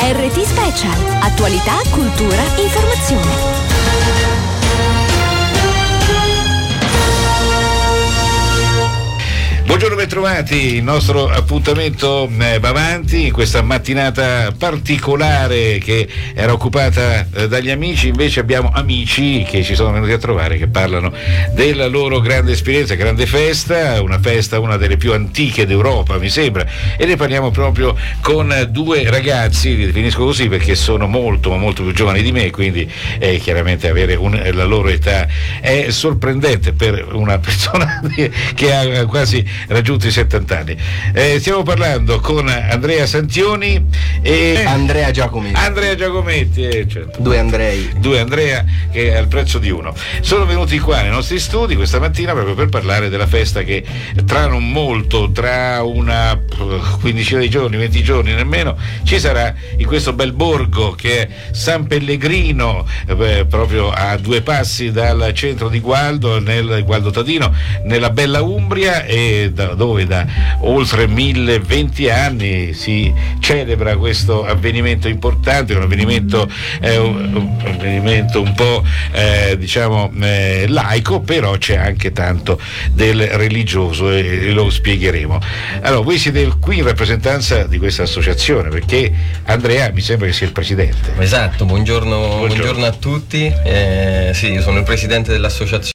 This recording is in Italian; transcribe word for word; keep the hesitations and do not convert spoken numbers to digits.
R T Special. Attualità, cultura, informazione. Buongiorno, bentrovati. Il nostro appuntamento eh, va avanti in questa mattinata particolare che era occupata eh, dagli amici. Invece abbiamo amici che ci sono venuti a trovare, che parlano della loro grande esperienza, grande festa, una festa, una delle più antiche d'Europa, mi sembra, e ne parliamo proprio con due ragazzi, li definisco così perché sono molto ma molto più giovani di me, quindi eh, chiaramente avere un, la loro età è sorprendente per una persona che ha quasi raggiunto i settanta anni. Eh, stiamo parlando con Andrea Santioni e Andrea Giacometti. Andrea Giacometti, eh, certo. Due Andrei. Due Andrea che è al prezzo di uno. Sono venuti qua nei nostri studi questa mattina proprio per parlare della festa che tra non molto, tra una quindicina di giorni, venti giorni nemmeno, ci sarà in questo bel borgo che è San Pellegrino, eh, proprio a due passi dal centro di Gualdo, nel Gualdo Tadino, nella bella Umbria, e da dove da oltre milletventi anni si celebra questo avvenimento importante, un avvenimento, eh, un, un avvenimento un po' eh, diciamo eh, laico, però c'è anche tanto del religioso e, e lo spiegheremo. Allora, voi siete qui in rappresentanza di questa associazione, perché Andrea mi sembra che sia il presidente. Esatto, buongiorno, buongiorno. buongiorno a tutti. Eh, sì, io sono il presidente dell'associazione